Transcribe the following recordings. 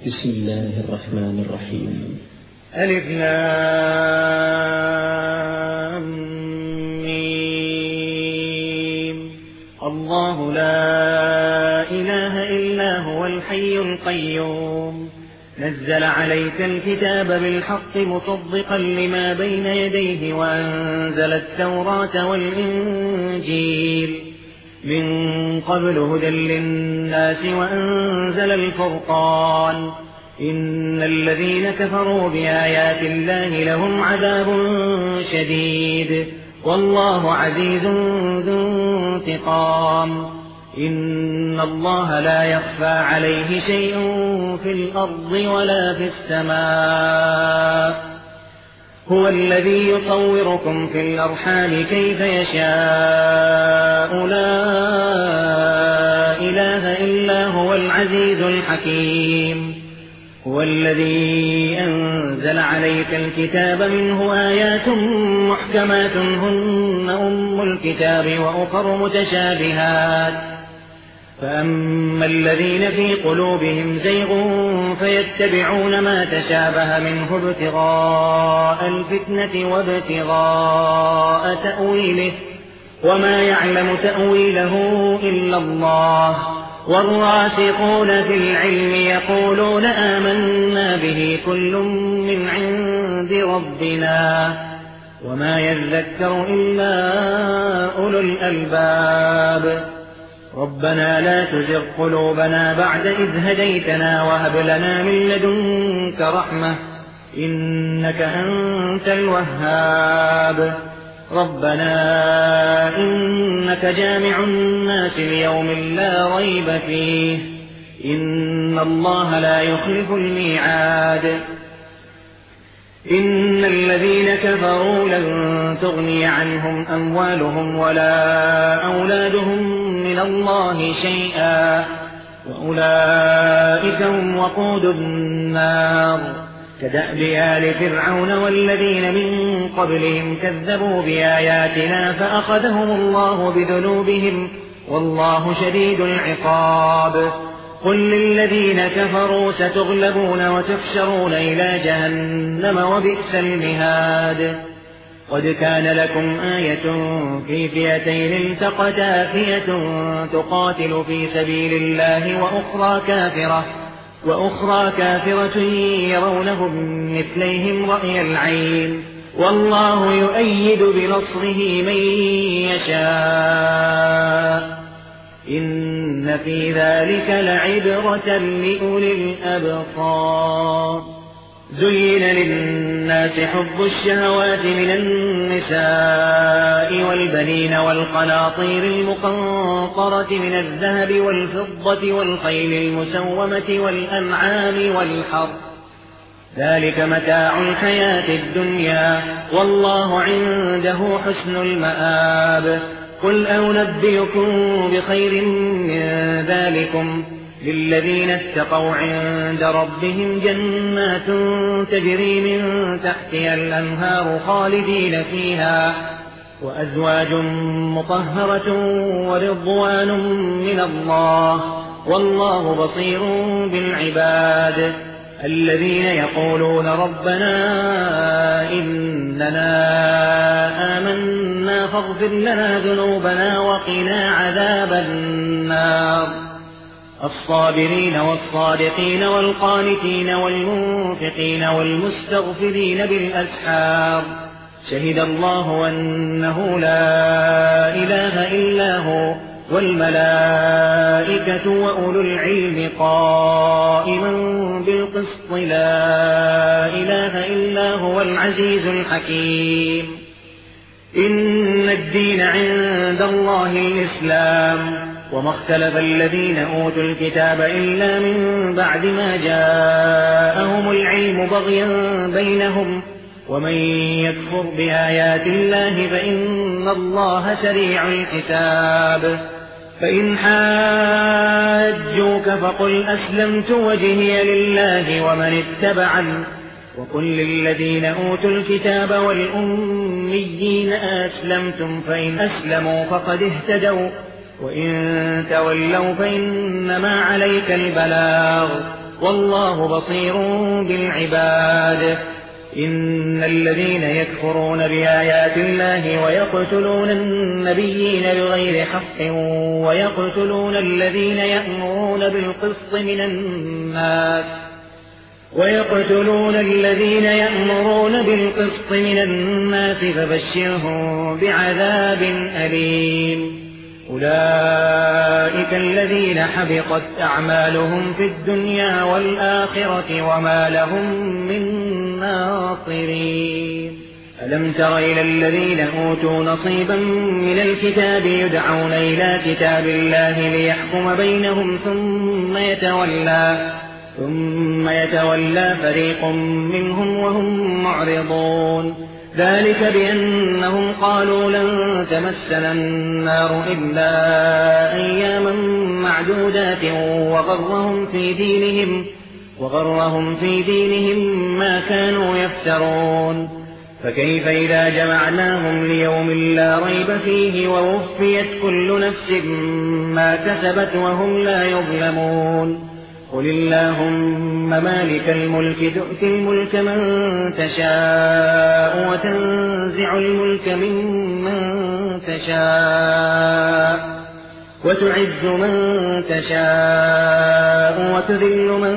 بسم الله الرحمن الرحيم. ألف لام ميم. الله لا إله إلا هو الحي القيوم نزل عليك الكتاب بالحق مصدقا لما بين يديه وأنزل التوراة والإنجيل من قبل هدى للناس وأنزل الفرقان إن الذين كفروا بآيات الله لهم عذاب شديد والله عزيز ذو انتقام. إن الله لا يخفى عليه شيء في الأرض ولا في السماء هو الذي يصوركم في الأرحام كيف يشاء لا إله إلا هو العزيز الحكيم. هو الذي أنزل عليك الكتاب منه آيات محكمات هن أم الكتاب وأخر متشابهات فأما الذين في قلوبهم زيغ فيتبعون ما تشابه منه ابتغاء الفتنة وابتغاء تأويله وما يعلم تأويله إلا الله والراسخون في العلم يقولون آمنا به كل من عند ربنا وما يذكر إلا أولو الألباب. ربنا لا تزغ قلوبنا بعد إذ هديتنا وهب لنا من لدنك رحمة إنك أنت الوهاب. ربنا إنك جامع الناس ليوم لا ريب فيه إن الله لا يخلف الميعاد. إن الذين كفروا لن تغني عنهم أموالهم ولا أولادهم من الله شيئا وأولئك هم وقود النار كدأب آل فرعون والذين من قبلهم كذبوا بآياتنا فأخذهم الله بذنوبهم والله شديد العقاب. قل للذين كفروا ستغلبون وتحشرون إلى جهنم وبئس المهاد. قد كان لكم آية في فئتين التقتا فئة تقاتل في سبيل الله وأخرى كافرة يرونهم مثليهم رأي العين والله يؤيد بنصره من يشاء إن في ذلك لعبرة لأولي الأبصار. زين للناس حب الشهوات من النساء والبنين والقناطير المقنطرة من الذهب والفضة والخيل المسومة والأنعام والحرث ذلك متاع الحياة الدنيا والله عنده حسن المآب. قل أنبئكم بخير من ذلكم للذين اتقوا عند ربهم جنات تجري من تحتها الأنهار خالدين فيها وأزواج مطهرة ورضوان من الله والله بصير بالعباد. الذين يقولون ربنا إننا آمنا فاغفر لنا ذنوبنا وقنا عذاب النار. الصابرين والصادقين والقانتين والمنفقين والمستغفرين بالأسحار شهد الله أنه لا إله إلا هو والملائكة وأولو العلم قائما بالقسط لا إله إلا هو العزيز الحكيم. إن الدين عند الله الإسلام وما اختلف الذين أوتوا الكتاب إلا من بعد ما جاءهم العلم بغيا بينهم ومن يكفر بآيات الله فإن الله سريع الحساب. فإن حاجوك فقل أسلمت وجهي لله ومن اتبعني وقل للذين أوتوا الكتاب والأميين أسلمتم فإن أسلموا فقد اهتدوا وإن تولوا فإنما عليك البلاغ والله بصير بالعباد. إن الذين يكفرون بآيات الله ويقتلون النبيين بغير حق ويقتلون الذين يأمرون بالقسط من الناس فبشرهم بعذاب أليم. أولئك الذين حبطت أعمالهم في الدنيا والآخرة وما لهم من ناصرين. ألم تر إلى الذين أوتوا نصيبا من الكتاب يدعون إلى كتاب الله ليحكم بينهم ثم يتولى فريق منهم وهم معرضون. ذلك بأنهم قالوا لن تمسنا النار إلا أياما معدودات وغرهم في دينهم ما كانوا يفترون. فكيف إذا جمعناهم ليوم لا ريب فيه ووفيت كل نفس ما كسبت وهم لا يظلمون. قل اللهم مالك الملك تؤتي الملك من تشاء وتنزع الملك ممن تشاء وتعز من تشاء وتذل من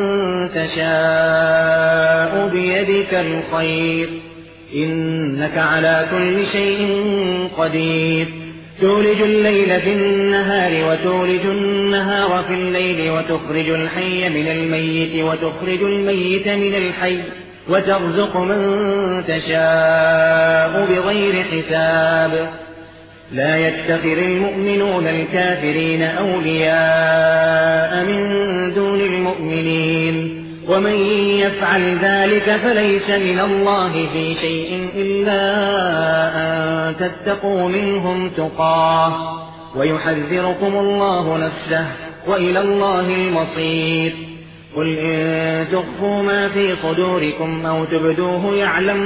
تشاء بيدك الخير إنك على كل شيء قدير. تولج الليل في النهار وتولج النهار في الليل وتخرج الحي من الميت وتخرج الميت من الحي وترزق من تشاء بغير حساب. لا يتخذ المؤمنون الكافرين أولياء من دون المؤمنين ومن يفعل ذلك فليس من الله في شيء إلا أن تتقوا منهم تقاه ويحذركم الله نفسه وإلى الله المصير. قل إن تخفوا ما في صدوركم أو تبدوه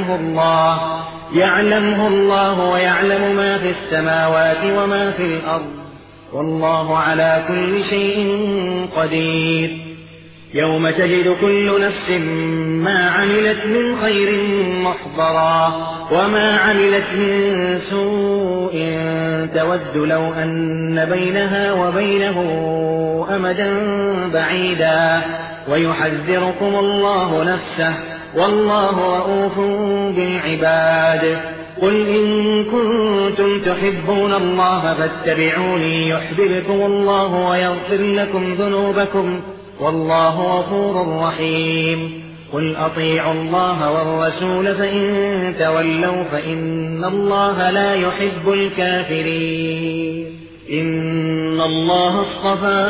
يعلمه الله ويعلم ما في السماوات وما في الأرض والله على كل شيء قدير. يوم تجد كل نفس ما عملت من خير محضرا وما عملت من سوء تود لو أن بينها وبينه أمدا بعيدا ويحذركم الله نفسه والله رؤوف بالعباد. قل إن كنتم تحبون الله فاتبعوني يحببكم الله ويغفر لكم ذنوبكم والله غفور رحيم. قل أطيعوا الله والرسول فإن تولوا فإن الله لا يحب الكافرين. إن الله اصطفى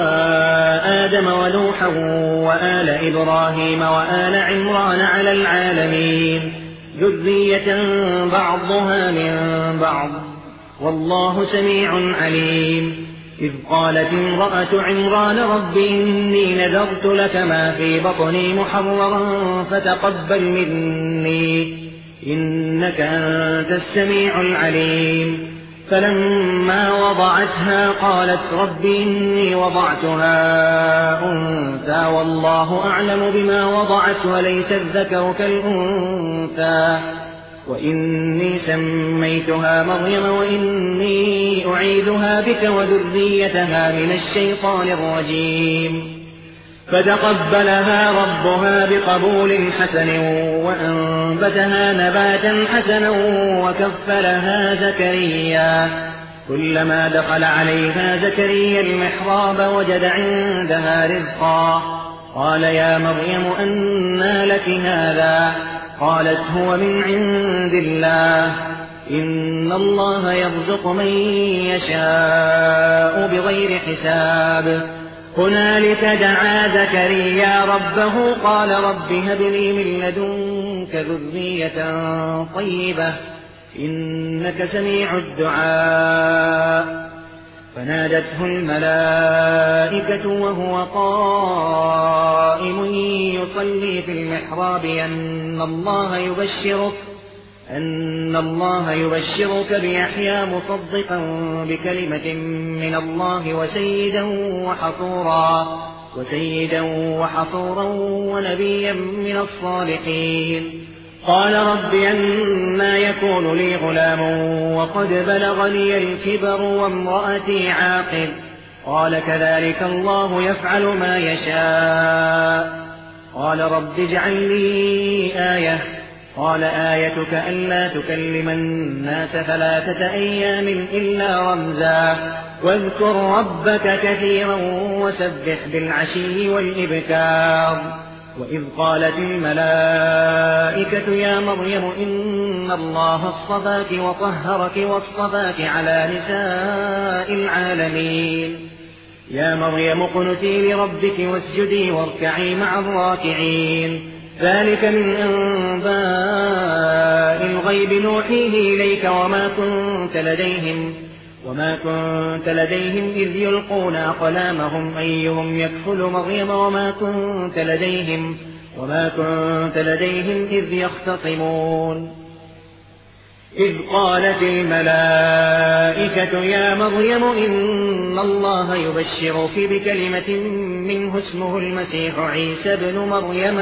آدم ونوحا وآل إبراهيم وآل عمران على العالمين ذرية بعضها من بعض والله سميع عليم. إذ قالت امرأة عمران رب إني نذرت لك ما في بطني محررا فتقبل مني إنك أنت السميع العليم. فلما وضعتها قالت رب إني وضعتها أنثى والله أعلم بما وضعت وليس الذكر كالأنثى وإني سميتها مريم وإني أعيذها بك وذريتها من الشيطان الرجيم. فتقبلها ربها بقبول حسن وأنبتها نباتا حسنا وكفلها زكريا. كلما دخل عليها زكريا المحراب وجد عندها رزقا قال يا مريم أنى لك هذا قالت هو من عند الله إن الله يرزق من يشاء بغير حساب. هنالك دعا زكريا ربه قال رب هب لي من لدنك ذرية طيبة إنك سميع الدعاء. فنادته الملائكة وهو قائم يصلي في المحراب أن الله يبشرك بيحيى مصدقا بكلمة من الله وسيدا وسيدا وحصورا ونبيا من الصالحين. قال رب أنى يكون لي غلام وقد بلغني الكبر وامرأتي عاقر. قال كذلك الله يفعل ما يشاء. قال رب اجعل لي آية. قال آيتك ألا تكلم الناس 3 أيام إلا رمزا واذكر ربك كثيرا وسبح بالعشي والإبكار. وإذ قالت الملائكة يا مريم إن الله اصطفاك وطهرك واصطفاك على نساء العالمين. يا مريم اقنتي لربك واسجدي واركعي مع الراكعين. ذلك من أنباء الغيب نوحيه إليك وما كنت لديهم إذ يلقون أقلامهم أيهم يكفل مريم وما كنت لديهم إذ يختصمون. إذ قالت الملائكة يا مريم إن الله يبشرك بكلمة منه اسمه المسيح عيسى بن مريم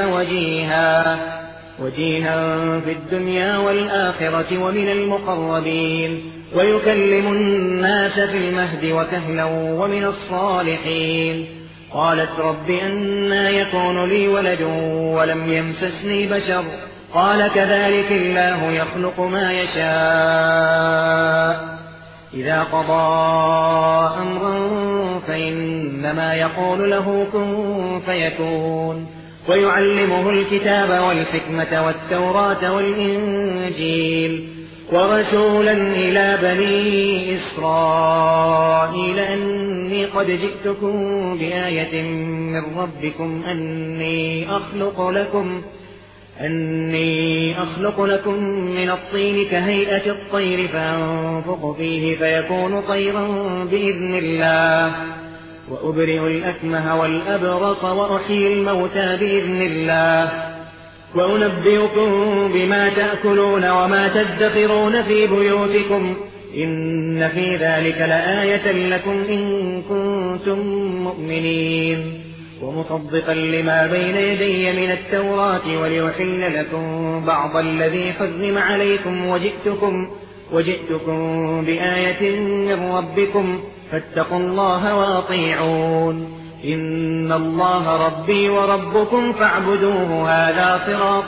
وجيها في الدنيا والآخرة ومن المقربين ويكلم الناس في المهد وكهلا ومن الصالحين. قالت رب أنى يكون لي ولد ولم يمسسني بشر. قال كذلك الله يخلق ما يشاء. إذا قضى أمرا فإنما يقول له كن فيكون. ويعلمه الكتاب والحكمة والتوراة والإنجيل ورسولا إلى بني إسرائيل أني قد جئتكم بآية من ربكم أني أخلق لكم من الطين كهيئة الطير فأنفخ فيه فيكون طيرا بإذن الله وأبرئ الأكمه والأبرص وأحيي الموتى بإذن الله وأنبئكم بما تأكلون وما تدخرون في بيوتكم إن في ذلك لآية لكم إن كنتم مؤمنين. ومصدقا لما بين يدي من التوراة وليحل لكم بعض الذي حرم عليكم وجئتكم بآية من ربكم فاتقوا الله وأطيعون. إن الله ربي وربكم فاعبدوه هذا صراط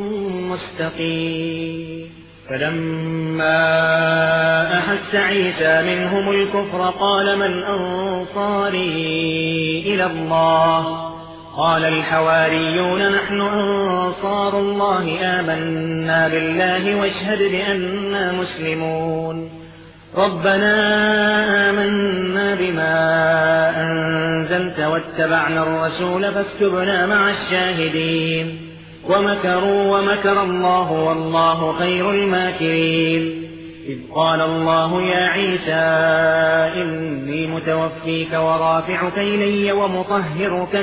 مستقيم. فلما أحس عيسى منهم الكفر قال من أنصاري إلى الله؟ قال الحواريون نحن أنصار الله آمنا بالله واشهد بأننا مسلمون. ربنا آمنا بما أنزلت واتبعنا الرسول فاكتبنا مع الشاهدين. ومكروا ومكر الله والله خير الماكرين. إذ قال الله يا عيسى إني متوفيك ورافعك إلي ومطهرك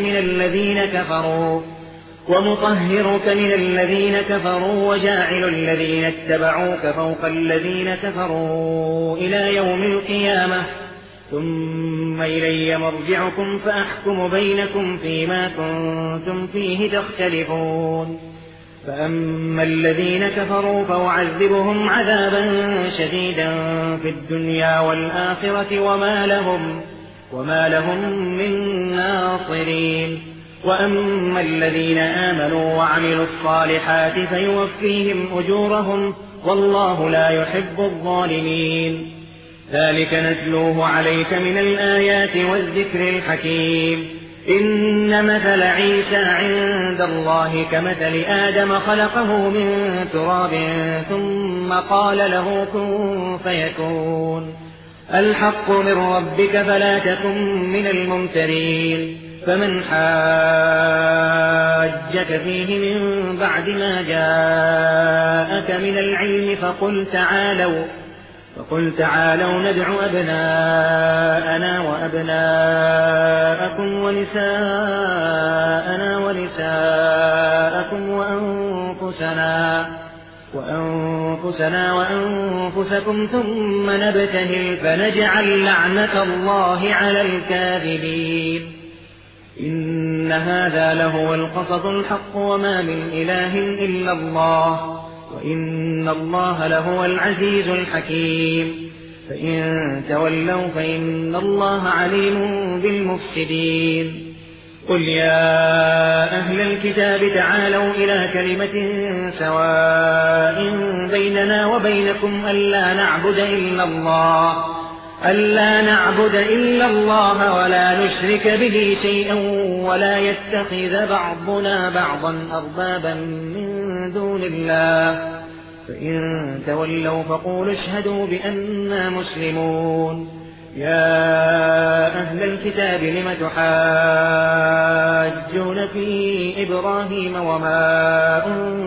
من الذين كفروا وجاعل الذين اتبعوك فوق الذين كفروا إلى يوم القيامة ثم إلي مرجعكم فأحكم بينكم فيما كنتم فيه تختلفون. فأما الذين كفروا فأعذبهم عذابا شديدا في الدنيا والآخرة وما لهم من ناصرين. وأما الذين آمنوا وعملوا الصالحات فيوفيهم أجورهم والله لا يحب الظالمين. ذلك نتلوه عليك من الآيات والذكر الحكيم. إن مثل عيسى عند الله كمثل آدم خلقه من تراب ثم قال له كن فيكون. الحق من ربك فلا تكن من الممترين. فمن حاجك فيه من بعد ما جاءك من العلم فقل تعالوا ندع أبناءنا وأبناءكم ونساءنا ونساءكم وأنفسنا وأنفسكم ثم نبتهل فنجعل لعنة الله على الكاذبين. إن هذا لهو القصص الحق وما من إله إلا الله وإن الله لهو العزيز الحكيم فإن تولوا فإن الله عليم بالمفسدين قل يا أهل الكتاب تعالوا إلى كلمة سواء بيننا وبينكم ألا نعبد إلا الله ولا نشرك به شيئا ولا يتخذ بعضنا بعضا أربابا من دون الله فإن تولوا فقولوا اشهدوا بأننا مسلمون يا أهل الكتاب لم تحاجون في إبراهيم وما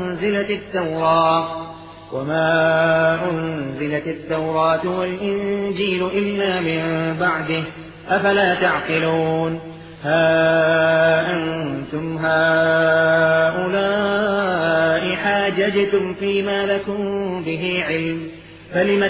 أنزلت التوراة والإنجيل إلا من بعده أفلا تعقلون ها أنتم هؤلاء حاججتم فيما لكم به علم فلم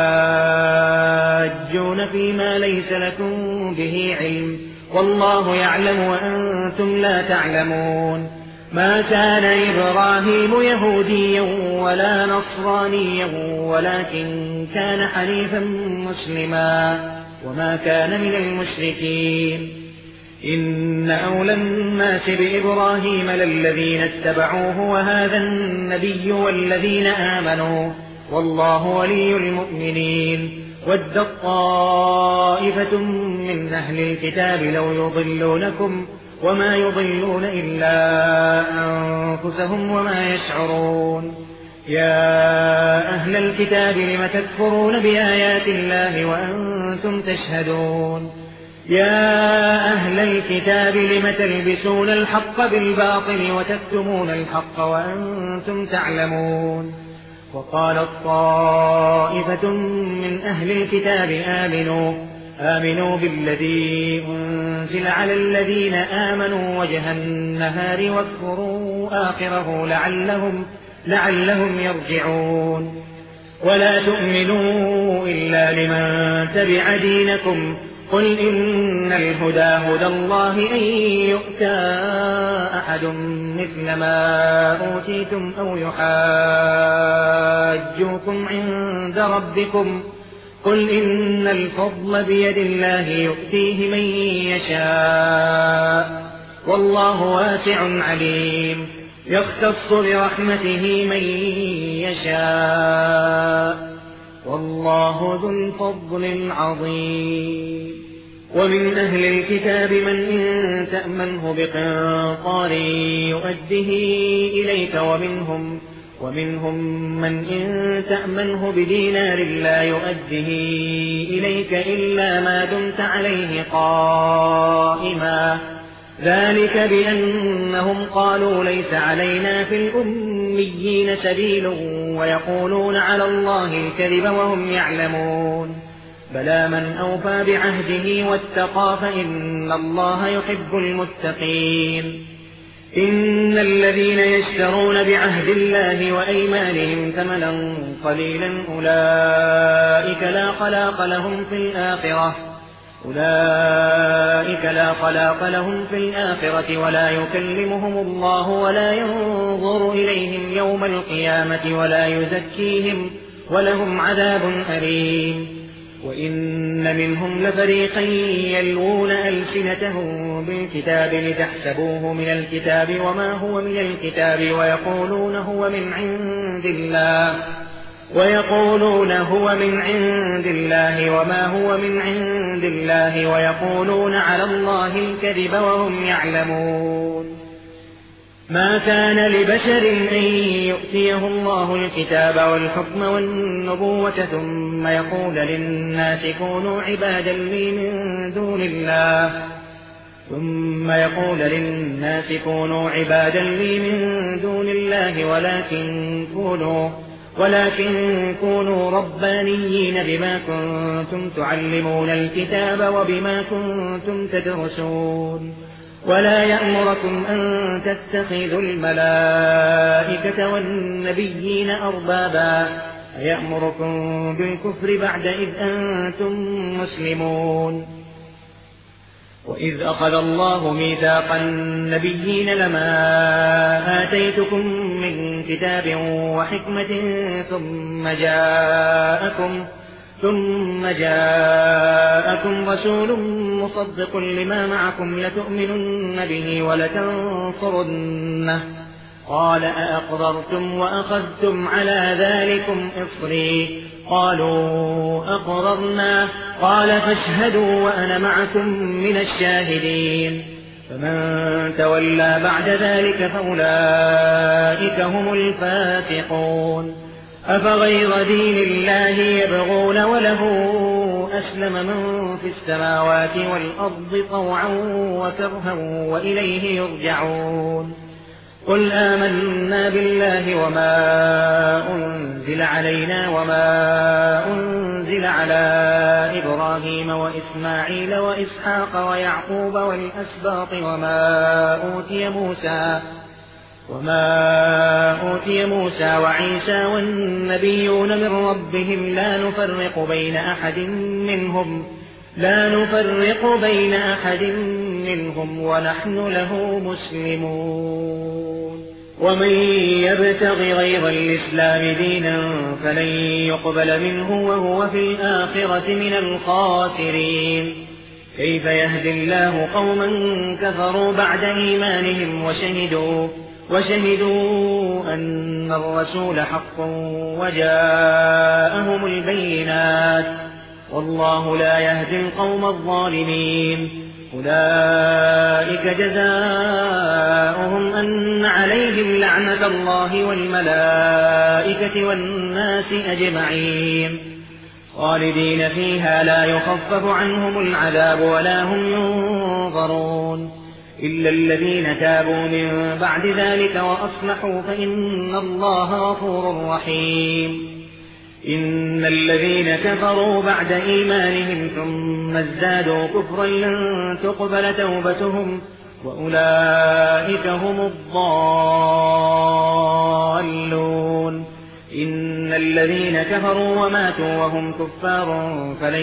تحاجون فيما ليس لكم به علم والله يعلم وأنتم لا تعلمون ما كان إبراهيم يهوديا ولا نصرانيا ولكن كان حنيفا مسلما وما كان من المشركين إن أولى الناس بإبراهيم للذين اتبعوه وهذا النبي والذين آمنوا والله ولي المؤمنين ود طائفة من أهل الكتاب لو يضلونكم وما يضلون إلا أنفسهم وما يشعرون يا أهل الكتاب لم تكفرون بآيات الله وأنتم تشهدون يا أهل الكتاب لم تلبسون الحق بالباطل وتكتمون الحق وأنتم تعلمون وقالت طائفة من أهل الكتاب آمنوا بالذي أنزل على الذين آمنوا وجه النهار واكفروا آخره لعلهم يرجعون ولا تؤمنوا إلا لمن تبع دينكم قل إن الهدى هدى الله أن يؤتى أحد مثل ما أوتيتم أو يحاجوكم عند ربكم قل إن الفضل بيد الله يؤتيه من يشاء والله واسع عليم يختص برحمته من يشاء والله ذو الفضل العظيم ومن أهل الكتاب من إن تأمنه بقنطار يؤده إليك ومنهم من إن تأمنه بدينار لا يؤده إليك إلا ما دمت عليه قائما ذلك بأنهم قالوا ليس علينا في الأميين سبيل ويقولون على الله الكذب وهم يعلمون بلى من أوفى بعهده واتقى فإن الله يحب المتقين إن الذين يشترون بعهد الله وأيمانهم ثمنا قليلا أولئك لا خلاق لهم في الآخرة ولا يكلمهم الله ولا ينظر إليهم يوم القيامة ولا يزكيهم ولهم عذاب أليم وإن منهم لفريقا يلوون ألسنتهم بالكتاب لتحسبوه من الكتاب وما هو من الكتاب ويقولون هو من عند الله وما هو من عند الله ويقولون على الله الكذب وهم يعلمون ما كان لبشر أن يؤتيه الله الكتاب والحكم والنبوة ثم يقول للناس كونوا عبادا لي من دون الله ولكن كونوا ربانيين بما كنتم تعلمون الكتاب وبما كنتم تدرسون ولا يأمركم أن تتخذوا الملائكة والنبيين أربابا أيأمركم بالكفر بعد إذ أنتم مسلمون وإذ أخذ الله ميثاق النبيين لما آتيتكم من كتاب وحكمة ثم جاءكم رسول مصدق لما معكم لتؤمنن به ولتنصرنه قال أأقررتم وأخذتم على ذلكم إصري قالوا أقررنا قال فاشهدوا وأنا معكم من الشاهدين فمن تولى بعد ذلك فأولئك هم الفاسقون أفغير دين الله يبغون وله أسلم من في السماوات والأرض طوعا وكرها وإليه يرجعون قل آمنا بالله وما أنزل علينا وما أنزل على إبراهيم وإسماعيل وإسحاق ويعقوب والأسباط وما أوتي موسى وعيسى والنبيون من ربهم لا نفرق بين أحد منهم ونحن له مسلمون ومن يبتغ غير الإسلام دينا فلن يقبل منه وهو في الآخرة من الخاسرين كيف يهدي الله قوما كفروا بعد إيمانهم وشهدوا أن الرسول حق وجاءهم البينات والله لا يهدي القوم الظالمين أولئك جزاؤهم أن عليهم لعنة الله والملائكة والناس أجمعين خالدين فيها لا يخفف عنهم العذاب ولا هم ينظرون إلا الذين تابوا من بعد ذلك وأصلحوا فإن الله غفور رحيم إن الذين كفروا بعد إيمانهم ثم ازدادوا كفرا لن تقبل توبتهم وأولئك هم الضالون إن الذين كفروا وماتوا وهم كفار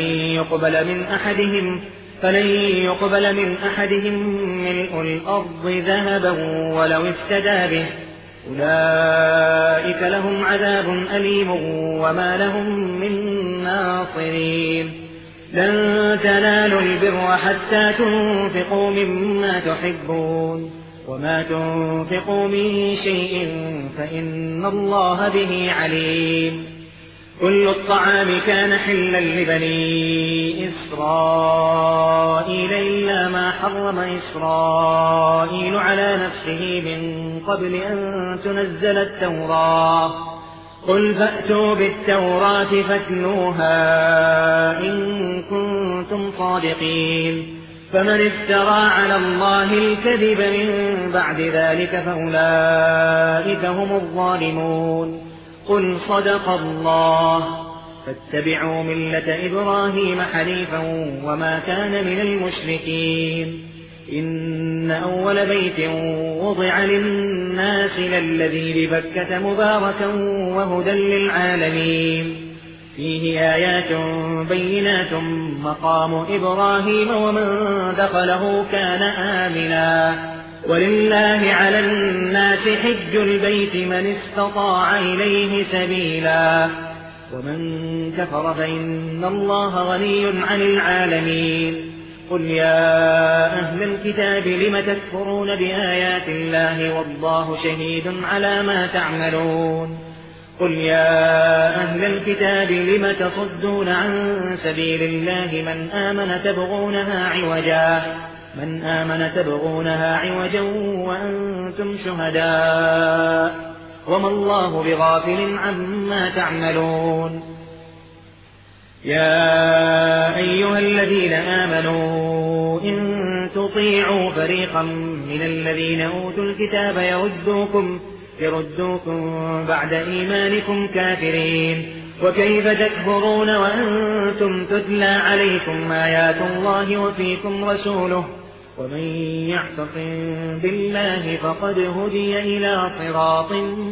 فلن يقبل من أحدهم ملء الأرض ذهبا ولو افتدى به أولئك لهم عذاب أليم وما لهم من ناصرين لن تنالوا البر حتى تنفقوا مما تحبون وما تنفقوا من شيء فإن الله به عليم كل الطعام كان حلا لبني إسرائيل إلا ما حرم إسرائيل على نفسه من قبل أن تنزل التوراة قل فأتوا بالتوراة فاتلوها إن كنتم صادقين فمن افترى على الله الكذب من بعد ذلك فأولئك هم الظالمون قل صدق الله فاتبعوا ملة إبراهيم حنيفا وما كان من المشركين إن أول بيت وضع للناس للذي ببكة مباركا وهدى للعالمين فيه آيات بينات مقام إبراهيم ومن دخله كان آمنا ولله على الناس حج البيت من استطاع إليه سبيلا ومن كفر فإن الله غني عن العالمين قل يا أهل الكتاب لم تكفرون بآيات الله والله شهيد على ما تعملون قل يا أهل الكتاب لم تصدون عن سبيل الله من آمن تبغونها عوجا وأنتم شهداء وما الله بغافل عما تعملون يا أيها الذين آمنوا إن تطيعوا فريقا من الذين أوتوا الكتاب يردوكم بعد إيمانكم كافرين وكيف تكفرون وأنتم تتلى عليكم آيات الله وفيكم رسوله ومن يعتصم بالله فقد هدي إلى صراط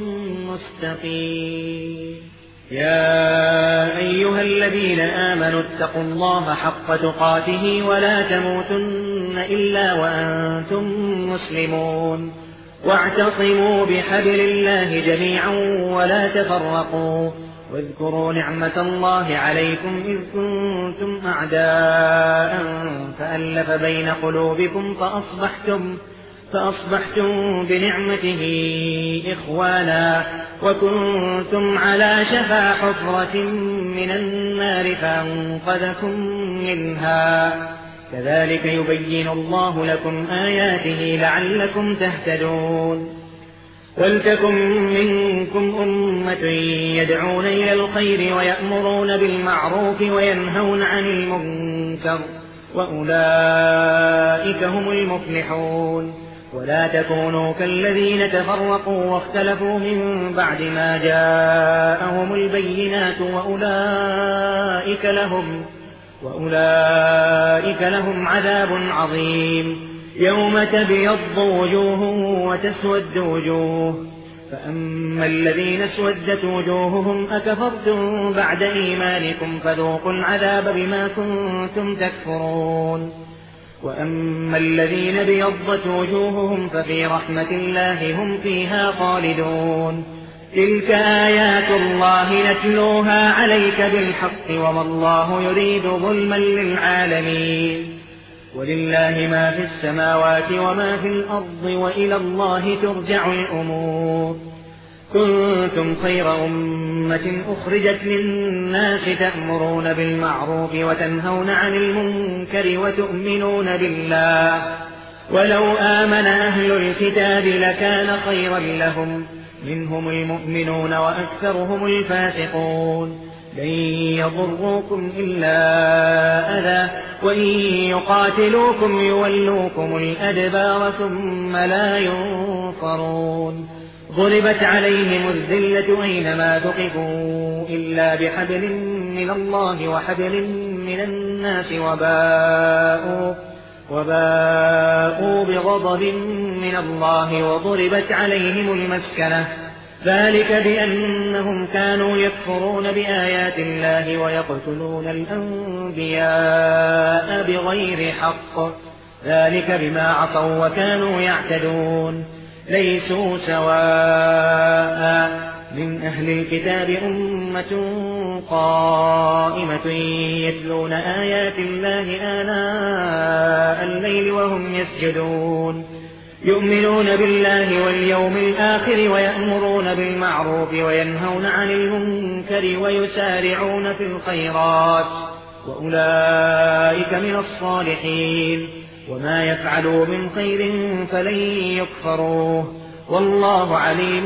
مستقيم يا أيها الذين آمنوا اتقوا الله حق تقاته ولا تموتن إلا وأنتم مسلمون واعتصموا بحبل الله جميعا ولا تفرقوا واذكروا نعمة الله عليكم إذ كنتم أعداء فألف بين قلوبكم فأصبحتم بنعمته إخوانا وكنتم على شفا حفرة من النار فأنقذكم منها كذلك يبين الله لكم آياته لعلكم تهتدون ولتكن منكم أمة يدعون إلى الخير ويأمرون بالمعروف وينهون عن المنكر وأولئك هم المفلحون ولا تكونوا كالذين تفرقوا واختلفوا من بعد ما جاءهم البينات وأولئك لهم عذاب عظيم يوم تبيض وجوه وتسود وجوه فأما الذين اسودت وجوههم أكفرتم بعد إيمانكم فذوقوا العذاب بما كنتم تكفرون وأما الذين ابيضت وجوههم ففي رحمة الله هم فيها خالدون تلك آيات الله نتلوها عليك بالحق وما الله يريد ظلما للعالمين ولله ما في السماوات وما في الأرض وإلى الله ترجع الأمور كنتم خير أمة أخرجت للناس تأمرون بالمعروف وتنهون عن المنكر وتؤمنون بالله ولو آمن أهل الكتاب لكان خيرا لهم منهم المؤمنون وأكثرهم الفاسقون لن يضروكم إلا أذى وإن يقاتلوكم يولوكم الأدبار ثم لا ينصرون ضربت عليهم الذلة أينما ثقفوا إلا بحبل من الله وحبل من الناس وباءوا بغضب من الله وضربت عليهم المسكنة ذلك بأنهم كانوا يكفرون بآيات الله ويقتلون الأنبياء بغير حق ذلك بما عصوا وكانوا يعتدون ليسوا سواء من أهل الكتاب أمة قائمة يتلون آيات الله آناء الليل وهم يسجدون يؤمنون بالله واليوم الآخر ويأمرون بالمعروف وينهون عن المنكر ويسارعون في الخيرات وأولئك من الصالحين وما يفعلوا من خير فلن يكفروه والله عليم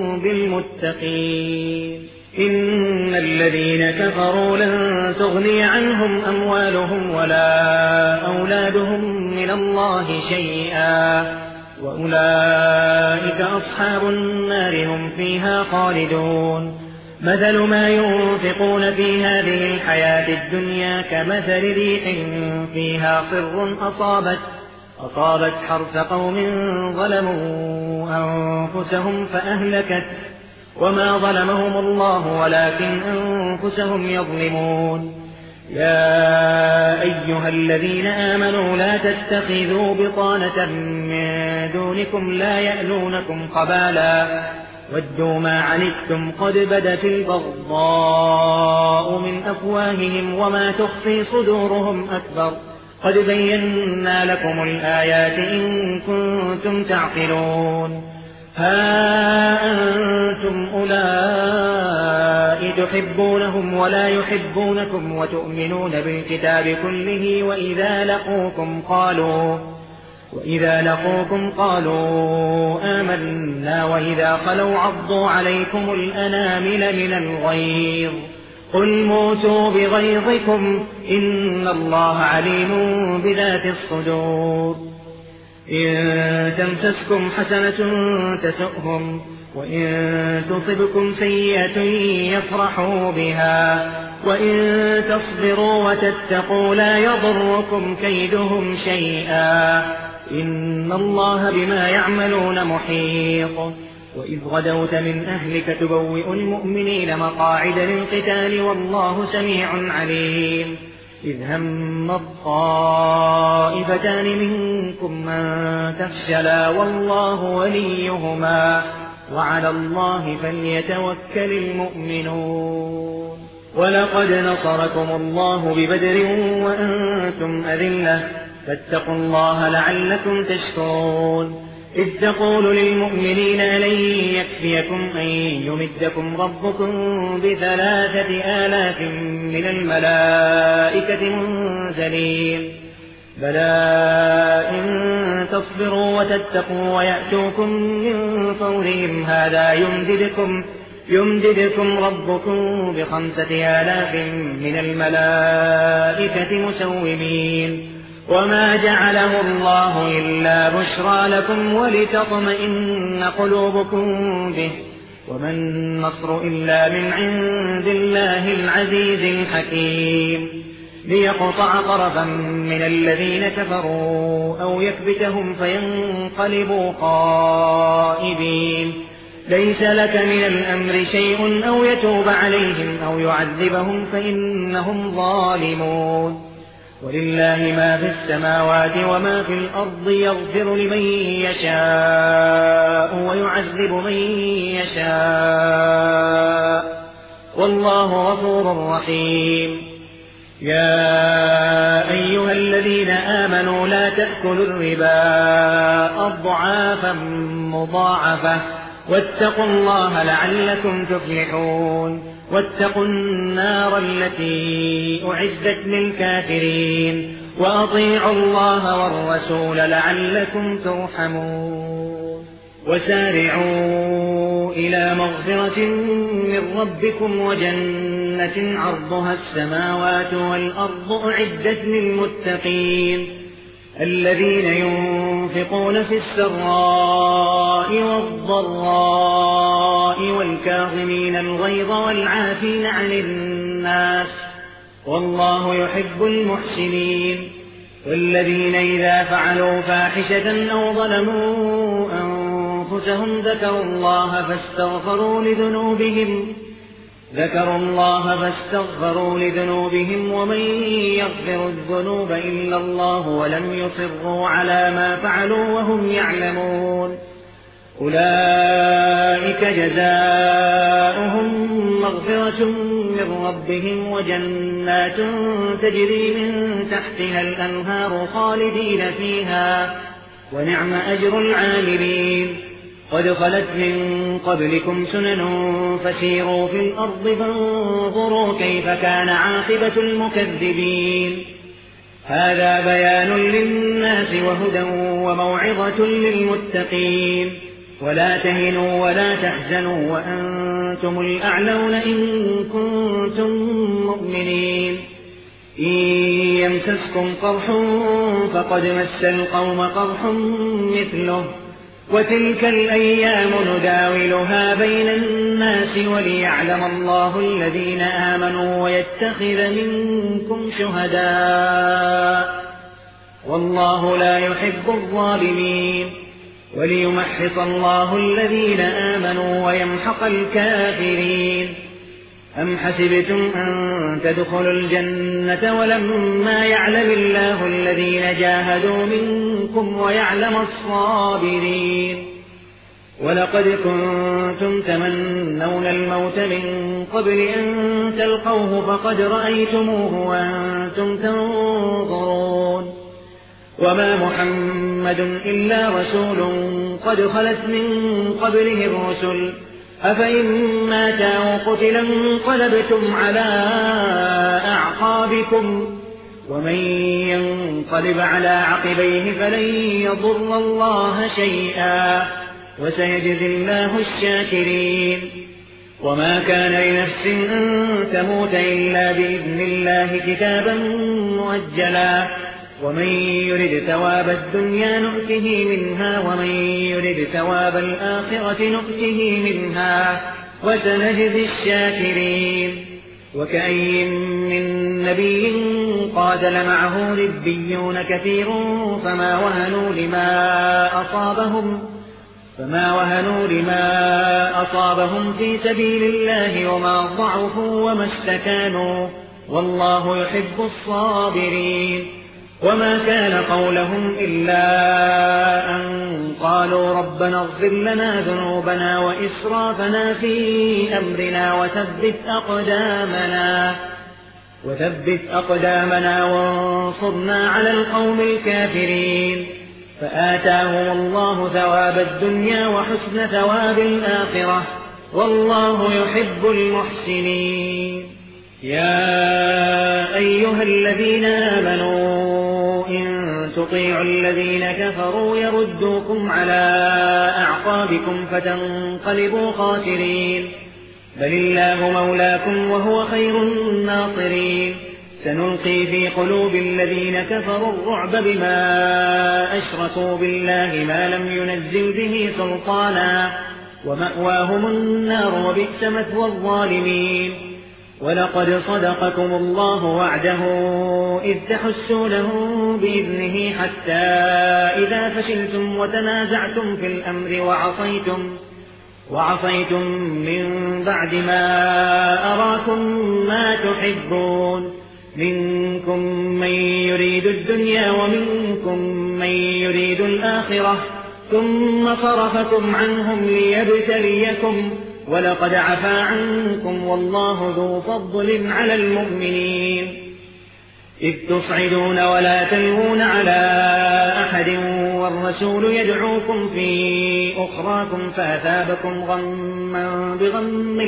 بالمتقين إن الذين كفروا لن تغني عنهم أموالهم ولا أولادهم من الله شيئا وأولئك أصحاب النار هم فيها خالدون مثل ما ينفقون في هذه الحياة الدنيا كمثل ريح فيها صر أصابت حرث قوم ظلموا أنفسهم فأهلكت وما ظلمهم الله ولكن أنفسهم يظلمون يا أيها الذين آمنوا لا تتخذوا بطانة من دونكم لا يألونكم خبالا ودوا ما عنتم قد بدت البغضاء من أفواههم وما تخفي صدورهم أكبر قد بينا لكم الآيات إن كنتم تعقلون ها أنتم أولئك تحبونهم ولا يحبونكم وتؤمنون بالكتاب كله وإذا لقوكم قالوا آمنا وإذا خلوا عضوا عليكم الأنامل من الغيظ قل موتوا بغيظكم إن الله عليم بذات الصدور إن تمسسكم حسنة تسؤهم وإن تصبكم سيئة يفرحوا بها وإن تصبروا وتتقوا لا يضركم كيدهم شيئا إن الله بما يعملون محيط وإذ غدوت من أهلك تبوئ المؤمنين مقاعد للقتال والله سميع عليم إذ هم الطائفتان منكم أن تفشلا والله وليهما وعلى الله فليتوكل المؤمنون. ولقد نصركم الله ببدر وأنتم أذلة فاتقوا الله لعلكم تشكرون. إذ تقول للمؤمنين ألن يكفيكم أن يمدكم ربكم ب3,000 من الملائكة منزلين بلى إن تصبروا وتتقوا ويأتوكم من فورهم هذا يمددكم ربكم ب5,000 من الملائكة مسومين. وما جعله الله إلا بشرى لكم ولتطمئن قلوبكم به وما النصر إلا من عند الله العزيز الحكيم. ليقطع طرفا من الذين كفروا أو يكبتهم فينقلبوا خائبين. ليس لك من الأمر شيء أو يتوب عليهم أو يعذبهم فإنهم ظالمون. ولله ما في السماوات وما في الأرض يغفر لمن يشاء ويعذب من يشاء والله غفور رحيم. يا أيها الذين آمنوا لا تأكلوا الربا أضعافا مضاعفة واتقوا الله لعلكم تفلحون. واتقوا النار التي أعدت للكافرين وأطيعوا الله والرسول لعلكم ترحمون. وسارعوا إلى مغفرة من ربكم وجنة عرضها السماوات والأرض أعدت للمتقين الذين ينفقون في السراء والضراء والكاظمين الغيظ والعافين عن الناس والله يحب المحسنين. والذين إذا فعلوا فاحشة أو ظلموا أنفسهم ذكروا الله فاستغفروا لذنوبهم ومن يغفر الذنوب إلا الله ولم يصروا على ما فعلوا وهم يعلمون. أولئك جزاؤهم مغفرة من ربهم وجنات تجري من تحتها الأنهار خالدين فيها ونعم أجر العاملين. قد خلت من قبلكم سنن فسيروا في الأرض فانظروا كيف كان عاقبة المكذبين. هذا بيان للناس وهدى وموعظة للمتقين. ولا تهنوا ولا تحزنوا وأنتم الأعلون إن كنتم مؤمنين. إن يمسسكم قرح فقد مس القوم قرح مثله وتلك الأيام نداولها بين الناس وليعلم الله الذين آمنوا ويتخذ منكم شهداء والله لا يحب الظالمين. وليمحص الله الذين آمنوا ويمحق الكافرين. أم حسبتم أن تدخلوا الجنة ولما يعلم الله الذين جاهدوا منكم ويعلم الصابرين. ولقد كنتم تمنون الموت من قبل أن تلقوه فقد رأيتموه وأنتم تنظرون. وما محمد إلا رسول قد خلت من قبله الرسل أفإن مات أو قتل انقلبتم على أعقابكم ومن ينقلب على عقبيه فلن يضر الله شيئا وسيجزي الله الشاكرين. وما كان لنفس أن تموت إلا بإذن الله كتابا مؤجلا ومن يرد ثواب الدنيا نؤته منها ومن يرد ثواب الآخرة نؤته منها وسنجزي الشاكرين. وكأين من نبي قاتل معه ربيون كثير فما وهنوا لما أصابهم في سبيل الله وما ضعفوا وما استكانوا والله يحب الصابرين. وما كان قولهم إلا أن قالوا ربنا اغفر لنا ذنوبنا وإسرافنا في أمرنا وثبت أقدامنا وانصرنا على القوم الكافرين. فآتاهم الله ثواب الدنيا وحسن ثواب الآخرة، والله يحب المحسنين. يا أيها الذين آمنوا إن تطيعوا الذين كفروا يردوكم على أعقابكم فتنقلبوا خاسرين. بل الله مولاكم وهو خير الناصرين. سنلقي في قلوب الذين كفروا الرعب بما أشركوا بالله ما لم ينزل به سلطانا، ومأواهم النار وبئس مثوى الظالمين. ولقد صدقكم الله وعده إذ تحسونهم بإذنه حتى إذا فشلتم وتنازعتم في الأمر وعصيتم من بعد ما أراكم ما تحبون، منكم من يريد الدنيا ومنكم من يريد الآخرة، ثم صرفكم عنهم ليبتليكم، ولقد عفا عنكم والله ذو فضل على المؤمنين. إذ تصعدون ولا تلوون على أحد والرسول يدعوكم في أخراكم فأثابكم غما بغم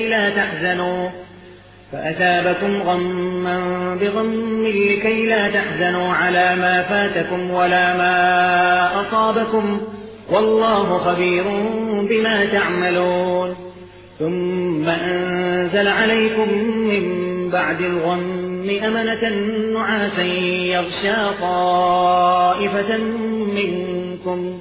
لكي لا تحزنوا على ما فاتكم ولا ما أصابكم، والله خبير بما تعملون. ثم أنزل عليكم من بعد الغم أمنة نعاسا يغشى طائفة منكم،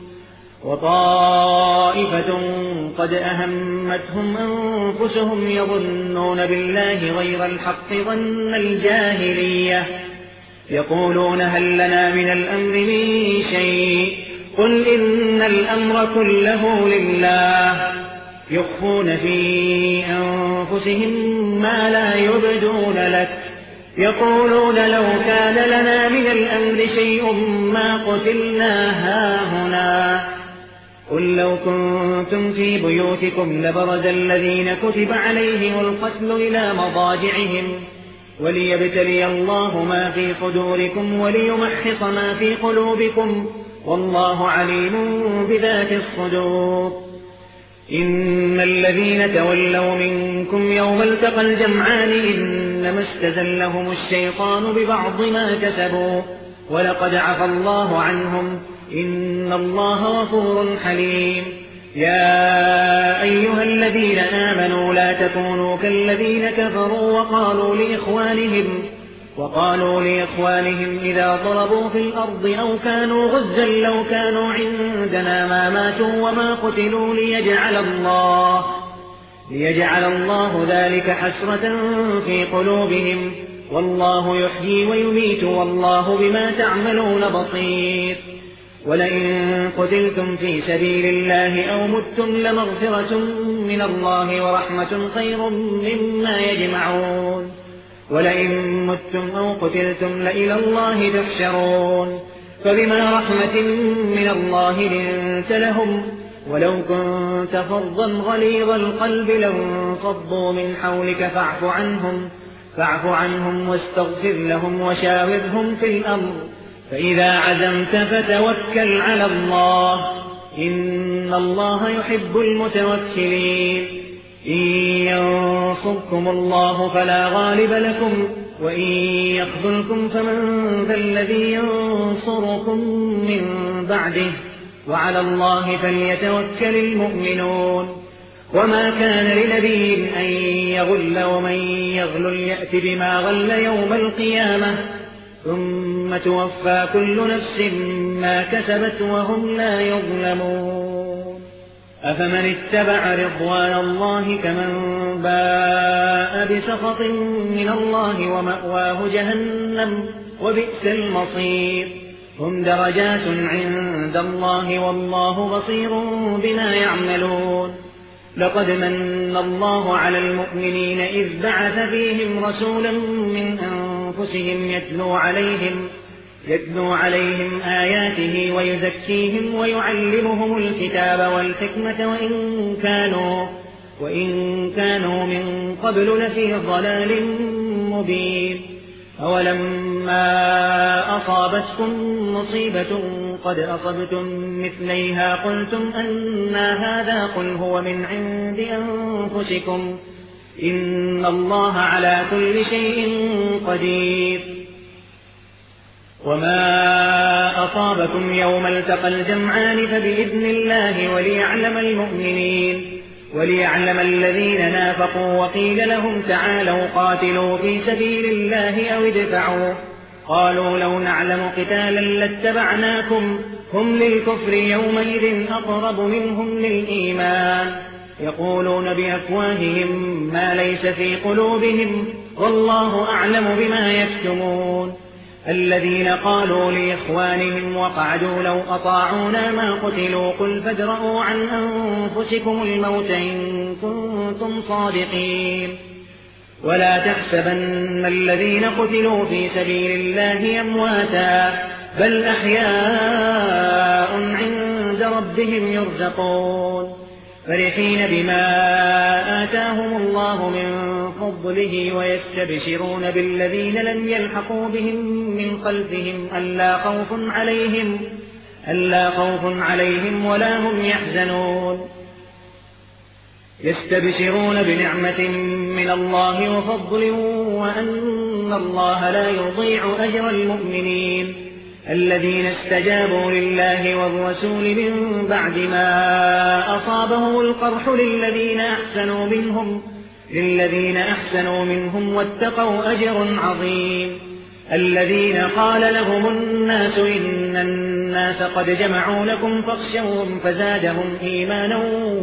وطائفة قد أهمتهم أنفسهم يظنون بالله غير الحق ظن الجاهلية، يقولون هل لنا من الأمر من شيء، قل إن الأمر كله لله، يخفون في أنفسهم ما لا يبدون لك، يقولون لو كان لنا من الأمر شيء ما قتلنا هاهنا، قل لو كنتم في بيوتكم لبرز الذين كتب عليهم القتل إلى مضاجعهم وليبتلي الله ما في صدوركم وليمحص ما في قلوبكم، والله عليم بذات الصدور. إن الذين تولوا منكم يوم التقى الجمعان إنما استزلهم الشيطان ببعض ما كسبوا، ولقد عفى الله عنهم، إن الله غفور حليم. يا أيها الذين آمنوا لا تكونوا كالذين كفروا وقالوا لإخوانهم إذا ضربوا في الأرض أو كانوا غزا لو كانوا عندنا ما ماتوا وما قتلوا ليجعل الله ذلك حسرة في قلوبهم، والله يحيي ويميت والله بما تعملون بصير. ولئن قتلتم في سبيل الله أو متم لمغفرة من الله ورحمة خير مما يجمعون، ولئن متم أو قتلتم لإلى الله تحشرون. فبما رحمة من الله لنت لهم، ولو كنت فظا غليظ القلب لانفضوا من حولك فاعف عنهم واستغفر لهم وشاورهم في الأمر، فإذا عزمت فتوكل على الله، إن الله يحب المتوكلين. إن ينصركم الله فلا غالب لكم، وإن يخذلكم فمن ذا الذي ينصركم من بعده، وعلى الله فليتوكل المؤمنون. وما كان لنبي أن يغل ومن يغل يأت بما غل يوم القيامة، ثم توفى كل نفس ما كسبت وهم لا يظلمون. أفمن اتبع رضوان الله كمن باء بسخط من الله ومأواه جهنم وبئس المصير. هم درجات عند الله والله بصير بما يعملون. لقد من الله على المؤمنين إذ بعث فيهم رسولا من أنفسهم يتلو عليهم آياته ويزكيهم ويعلمهم الكتاب والحكمة وإن كانوا من قبل لفي ضلال مبين. أولما أصابتكم مصيبة قد أصبتم مثليها قلتم أنى هذا قل هو من عند أنفسكم إن الله على كل شيء قدير. وما أصابكم يوم التقى الجمعان فبإذن الله وليعلم الذين نافقوا وقيل لهم تعالوا قاتلوا في سبيل الله أو ادفعوا قالوا لو نعلم قتالا لاتبعناكم هم للكفر يومئذ أقرب منهم للإيمان يقولون بأفواههم ما ليس في قلوبهم والله أعلم بما يكتمون. الذين قالوا لإخوانهم وقعدوا لو أطاعونا ما قتلوا قل فادرءوا عن أنفسكم الموت إن كنتم صادقين. ولا تحسبن الذين قتلوا في سبيل الله أمواتا بل أحياء عند ربهم يرزقون فرحين بما آتاهم الله من فضله ويستبشرون بالذين لم يلحقوا بهم من خلفهم ألا خوف عليهم ولا هم يحزنون. يستبشرون بنعمة من الله وفضل وأن الله لا يضيع أجر المؤمنين الذين استجابوا لله والرسول من بعد ما أصابهم القرح للذين أحسنوا منهم واتقوا أجر عظيم. الذين قال لهم الناس إن الناس قد جمعوا لكم فاخشوهم فزادهم إيمانا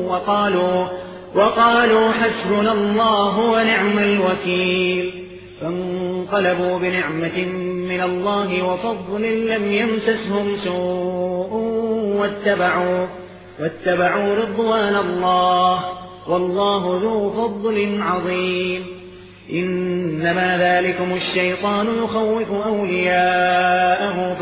وقالوا حسبنا الله ونعم الوكيل. فانقلبوا بنعمة من الله وفضل لم يمسسهم سوء واتبعوا رضوان الله والله ذو فضل عظيم. إنما ذلكم الشيطان يخوف أولياءه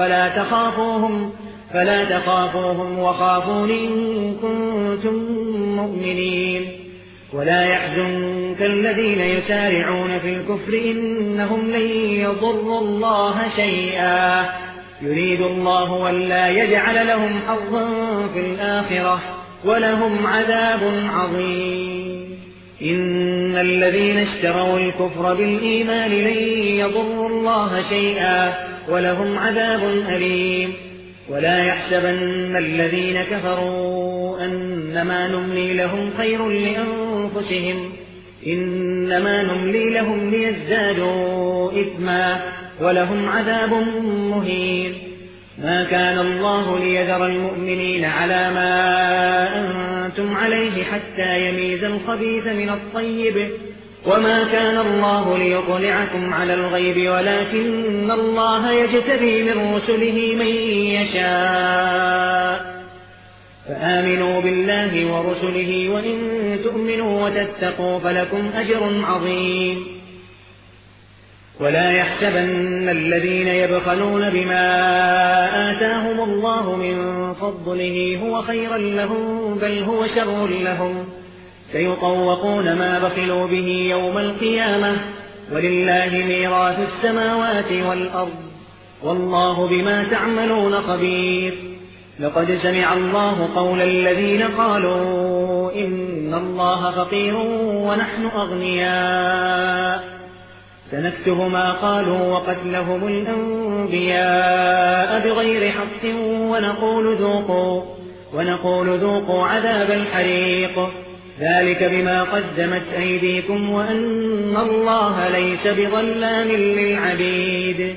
فلا تخافوهم وخافون إن كنتم مؤمنين. ولا يحزنك الذين يسارعون في الكفر إنهم لن يضروا الله شيئا يريد الله ألا يجعل لهم حظا في الآخرة ولهم عذاب عظيم. إن الذين اشتروا الكفر بالإيمان لن يضروا الله شيئا ولهم عذاب أليم. ولا يحسبن الذين كفروا أنما نملي لهم خير لأنفسهم إنما نملي لهم ليزدادوا إثما ولهم عذاب مهين. ما كان الله ليذر المؤمنين على ما أنتم عليه حتى يميز الخبيث من الطيب وما كان الله ليطلعكم على الغيب ولكن الله يجتبي من رسله من يشاء. فآمنوا بالله ورسله وإن تؤمنوا وتتقوا فلكم أجر عظيم. ولا يحسبن الذين يبخلون بما آتاهم الله من فضله هو خيرا لهم بل هو شر لهم سيطوقون ما بخلوا به يوم القيامة ولله ميراث السماوات والأرض والله بما تعملون خبير. لقد سمع الله قول الذين قالوا إن الله فقير ونحن أغنياء سنكتب ما قالوا وقتلهم الأنبياء بغير حق ونقول ذوقوا عذاب الحريق ذلك بما قدمت أيديكم وأن الله ليس بظلام للعبيد.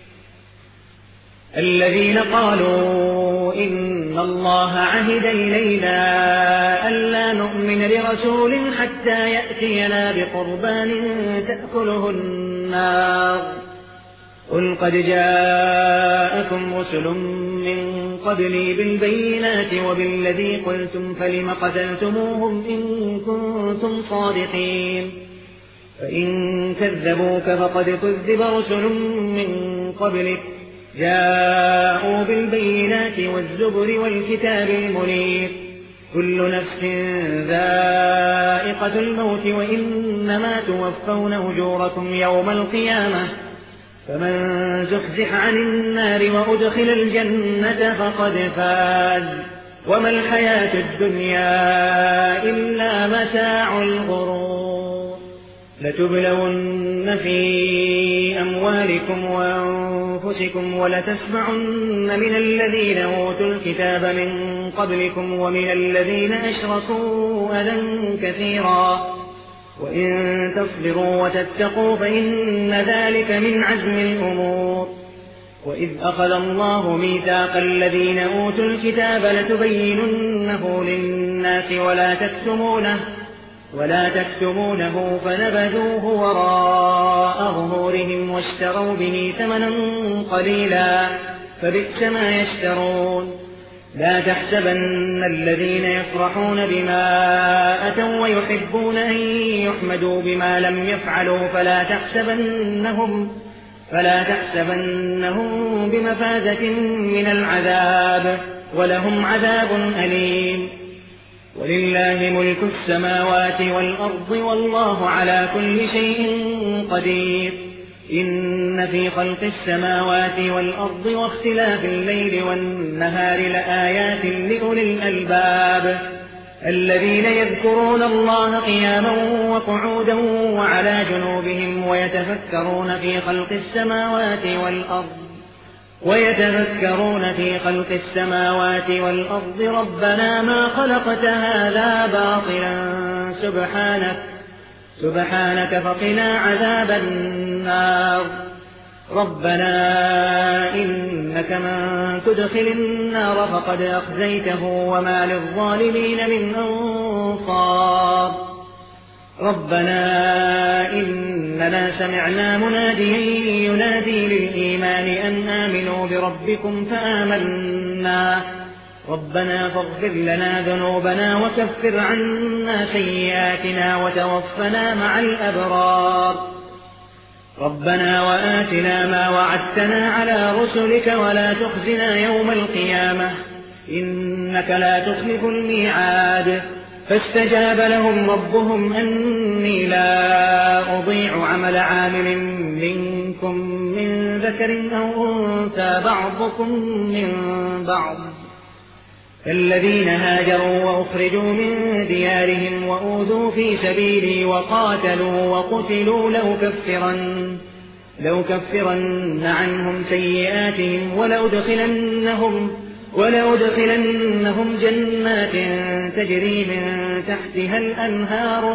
الذين قالوا إن الله عهد إلينا ألا نؤمن لرسول حتى يأتينا بقربان تأكله النار قل قد جاءكم رسل من قبلي بالبينات وبالذي قلتم فلم قتلتموهم إن كنتم صادقين فإن كذبوك فقد كذب رسل من قبلك جاءوا بالبينات والزبر والكتاب المنير كل نفس ذائقة الموت وإنما توفون أجوركم يوم القيامة فمن زحزح عن النار وأدخل الجنة فقد فاز وما الحياة الدنيا إلا متاع الغرور لتبلون في أموالكم وأنفسكم ولتسمعن من الذين أوتوا الكتاب من قبلكم ومن الذين أشركوا أذى كثيرا وإن تصبروا وتتقوا فإن ذلك من عزم الأمور وإذ أخذ الله ميثاق الذين أوتوا الكتاب لتبيننه للناس ولا تكتمونه فنبذوه وراء ظهورهم واشتروا به ثمنا قليلا فبئس ما يشترون لا تحسبن الذين يفرحون بما أتوا ويحبون أن يحمدوا بما لم يفعلوا فلا تحسبنهم بمفازة من العذاب ولهم عذاب أليم ولله ملك السماوات والأرض والله على كل شيء قدير إن في خلق السماوات والأرض واختلاف الليل والنهار لآيات لأولي الألباب الذين يذكرون الله قياما وقعودا وعلى جنوبهم ويتفكرون في خلق السماوات والأرض ربنا ما خلقت هذا باطلا سبحانك فقنا عذاب النار ربنا إنك من تدخل النار فقد أخزيته وما للظالمين من أنصار ربنا إننا سمعنا مناديا ينادي للإيمان أن آمنوا بربكم فآمنا ربنا فاغفر لنا ذنوبنا وكفر عنا سيئاتنا وتوفنا مع الأبرار ربنا وآتنا ما وعدتنا على رسلك ولا تخزنا يوم القيامة إنك لا تخلف الميعاد فاستجاب لهم ربهم أني لا أضيع عمل عامل منكم من ذكر أو أنثى بعضكم من بعض الذين هاجروا وأخرجوا من ديارهم وأوذوا في سبيلي وقاتلوا وقتلوا لأكفرن عنهم سيئاتهم ولأدخلنهم جنات تجري من تحتها الأنهار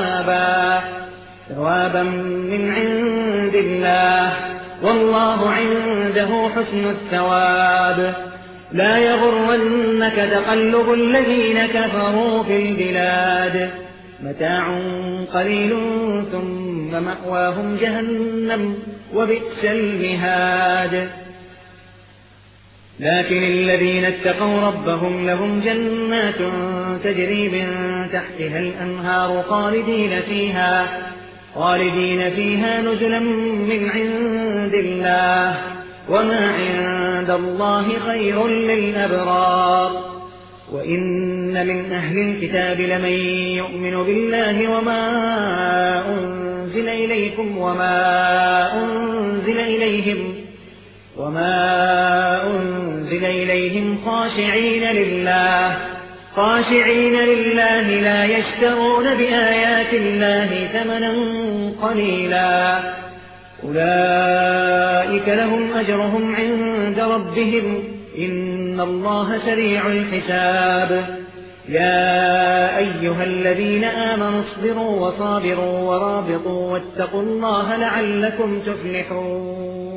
ثوابا من عند الله والله عنده حسن الثواب لا يغرنك تقلب الذين كفروا في البلاد متاع قليل ثم مأواهم جهنم وبئس المهاد لكن الذين اتقوا ربهم لهم جنات تجري من تحتها الأنهار خالدين فيها نزلا من عند الله وما عند الله خير للأبرار وإن من أهل الكتاب لمن يؤمن بالله وما أنزل إليكم وما أنزل إليهم خاشعين لله لا يشترون بآيات الله ثمنا قليلا أولئك لهم أجرهم عند ربهم إن الله سريع الحساب يا أيها الذين آمنوا اصبروا وصابروا ورابطوا واتقوا الله لعلكم تفلحون